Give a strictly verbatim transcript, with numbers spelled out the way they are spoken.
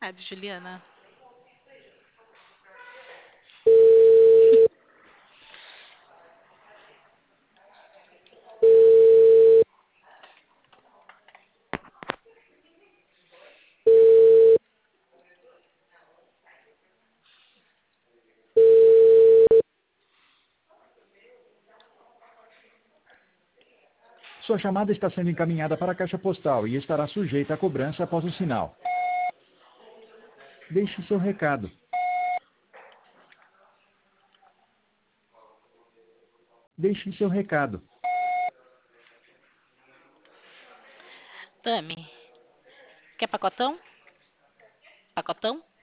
Rádio Juliana. Sua chamada está sendo encaminhada para a caixa postal e estará sujeita a cobrança após o sinal. Deixe seu recado. Deixe seu recado. Tami, quer pacotão? Pacotão?